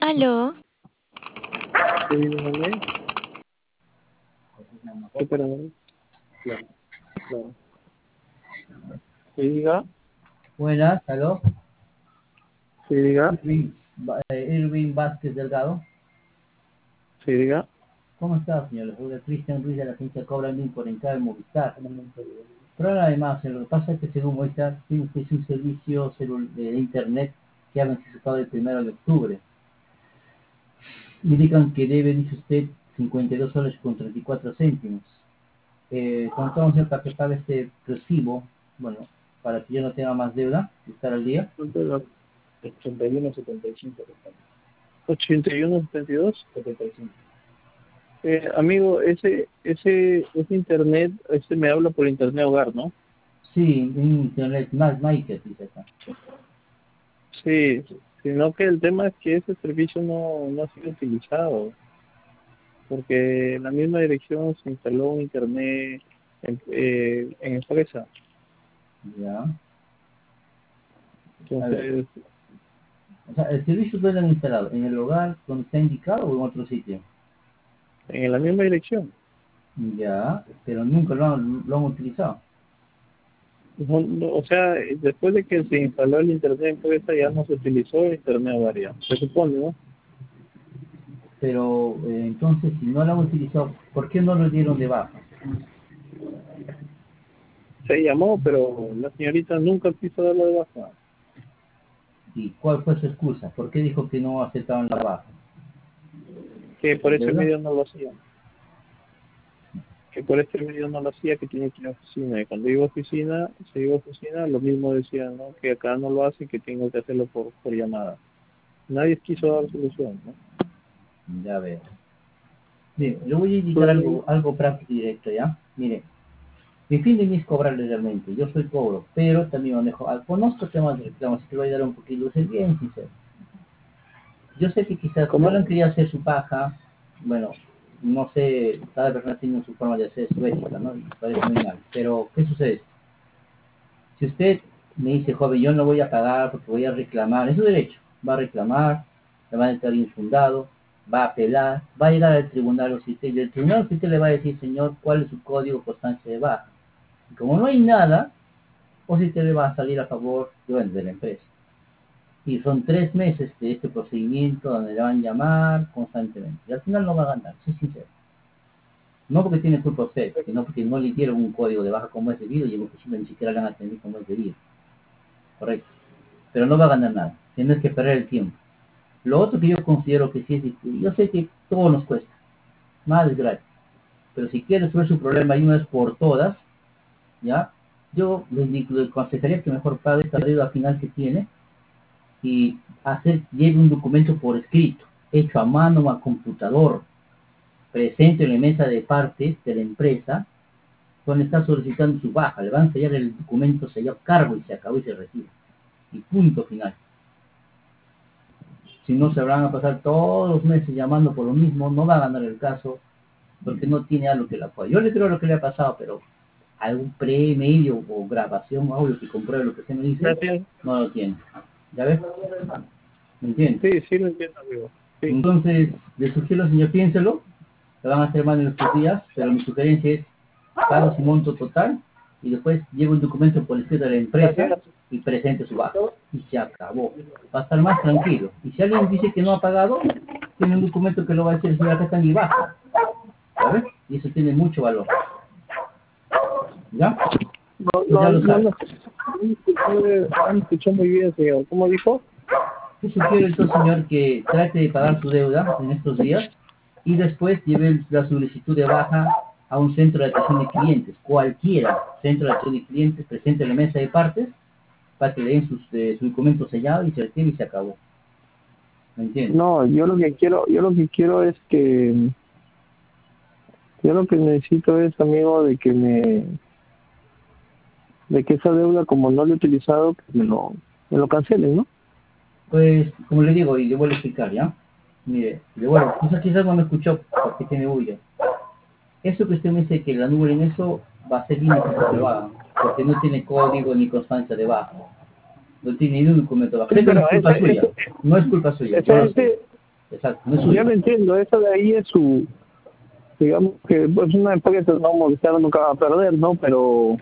Aló, Sí, dígame. Espérame. Claro. Sí, diga. Buenas, aló. Sí, diga. Irving Vázquez Delgado. Sí, diga. ¿Cómo está, señor? Soy Cristian Ruiz de la agencia Cobra Link por entrar en Movistar. Pero además, lo que pasa es que según Movistar tiene usted un servicio de internet que ha anticipado el 1 de octubre. Indican que debe, dice usted, 52 soles con 34 céntimos. Contamos para que pague este recibo, bueno, para que yo no tenga más deuda y estar al día. 81.75. 81.72. 75. Amigo, ese internet, me habla por internet hogar, ¿no? Sí, en internet, más Maker, dice acá. Sí, sino que el tema es que ese servicio no ha sido utilizado, porque en la misma dirección se instaló un internet en empresa. Ya. Entonces, O sea, el servicio lo han instalado en el hogar donde está indicado o en otro sitio. en la misma dirección. Ya, pero nunca lo han utilizado. O sea, después de que se instaló el internet en empresa ya no se utilizó el internet hogario, se supone, ¿no? Pero entonces, si no lo han utilizado, ¿por qué no lo dieron de baja? Se llamó, pero la señorita nunca quiso darlo de baja. ¿Y cuál fue su excusa? ¿Por qué dijo que no aceptaban la baja? Que por ese ¿Deuda? medio no lo hacía. Que por este medio no lo hacía, que tenía que ir a oficina. Y cuando iba a oficina, lo mismo decían, ¿no? Que acá no lo hace, que tengo que hacerlo por llamada. Nadie quiso dar solución, ¿no? Ya veo. Bien, le voy a indicar Pues, algo práctico y directo, ¿ya? Mire, mi fin de mes es cobrarle realmente. Yo soy cobro, pero también manejo. Conozco temas de reclamos, así que voy a dar un poquito, ser bien sincero. Yo sé que quizás no le ¿cómo? han querido hacer su paja, bueno, no sé, cada persona tiene su forma de hacer su ética, ¿no? Y parece muy mal. Pero, ¿qué sucede? Si usted me dice, joven, yo no voy a pagar porque voy a reclamar, es su derecho, va a reclamar, le van a estar infundado, va a apelar, va a llegar al tribunal o si y el tribunal usted le va a decir, señor, cuál es su código constancia de baja. Y como no hay nada, o si usted le va a salir a favor bueno, de la empresa. Y son 3 meses de este procedimiento donde le van a llamar constantemente. Y al final no va a ganar, soy sincero. No porque tiene culpa usted, sino porque no le dieron un código de baja como es debido y en oficina ni siquiera le van a atender como es debido. Correcto. Pero no va a ganar nada. Tienes que perder el tiempo. Lo otro que yo considero que sí es difícil, yo sé que todo nos cuesta, nada es gratis. Pero si quiere resolver su problema y una vez por todas, ¿ya? Yo le aconsejaría que mejor pague esta deuda final que tiene y lleve un documento por escrito, hecho a mano o a computador, presente en la mesa de partes de la empresa, donde está solicitando su baja. Le van a sellar el documento sellado cargo y se acabó y se retira. Y punto final. Si no, se van a pasar todos los meses llamando por lo mismo, no va a ganar el caso, porque no tiene algo que le apoye. Yo le creo lo que le ha pasado, pero algún pre-medio o grabación, audio que compruebe lo que se me dice, gracias. no lo tiene. ¿Ya ves? ¿Me entiendes? Sí, sí lo entiendo, amigo. Sí. Entonces, le sugiero, señor, piénselo, le van a hacer mal en estos días, pero mi sugerencia es pago su monto total y después lleve un documento por escrito de la empresa Gracias. y presente su baja. Y se acabó. Va a estar más tranquilo. Y si alguien dice que no ha pagado, tiene un documento que lo va a decir, señor, acá está mi baja. ¿Sabes? Y eso tiene mucho valor. ¿Ya? No, Pues ya no, lo no, sabe. no me escuchó muy bien, señor. ¿Cómo dijo? Yo sugiero entonces, señor, que trate de pagar su deuda en estos días y después lleve la solicitud de baja a un centro de atención de clientes, cualquiera centro de atención de clientes, presente en la mesa de partes, para que le den su documento sellado y se retire y se acabó. ¿Me entiendes? No, yo lo que necesito es, amigo, de que esa deuda, como no la he utilizado, que me lo cancelen, ¿no? Pues, como le digo, y le vuelvo a explicar, ¿ya? Mire, le vuelvo, quizás no me escuchó porque tiene bulla. Eso que usted me dice que la nube en eso va a ser límite que se lo hagan, porque no tiene código ni constancia de baja. No tiene ni un documento de baja. Sí, Sé que no pero es culpa suya, no es culpa suya, yo lo ese, sé. Exacto, no es Yo suyo. lo entiendo, eso de ahí es su, digamos que pues una empresa que no molestar nunca va a perder, ¿no? Pero,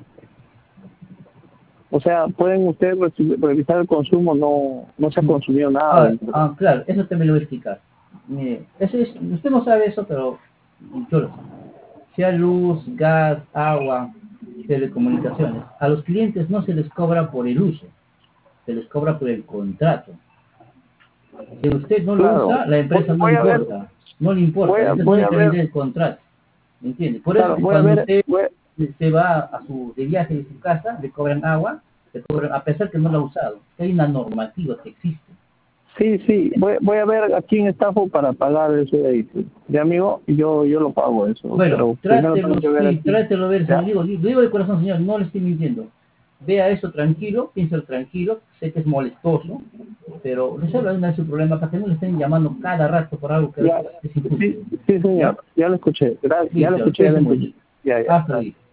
o sea, pueden ustedes revisar el consumo, no se ha consumido nada dentro. Claro, eso también lo voy a explicar. Mire, usted no sabe eso, pero yo lo sé. Sea luz, gas, agua, telecomunicaciones, a los clientes no se les cobra por el uso, se les cobra por el contrato. Si usted no lo Claro, usa, la empresa no le voy a ver, importa, no le importa, la empresa no voy le a quiere ver, vender el contrato, ¿me entiende? Por eso claro, que voy a cuando ver, usted se va de viaje de su casa, le cobran agua, le cobran, a pesar que no lo ha usado. Hay una normativa que existe. sí, voy a ver a quién estafo para pagar eso de ahí, de amigo, yo lo pago eso, Bueno, pero primero tengo que ver aquí, trátelo ver, señor. ¿ya? Digo de corazón, señor, no le estoy mintiendo. Vea eso tranquilo, piénselo tranquilo, sé que es molestoso, pero resuelva de una vez su problema para que no le estén llamando cada rato por algo que a Ya, veces es injusto. sí, ¿Ya? señor, ya lo escuché, gracias, ya lo Listo, escuché, ya lo cuídese mucho. entendí, ya, Hasta gracias. luego.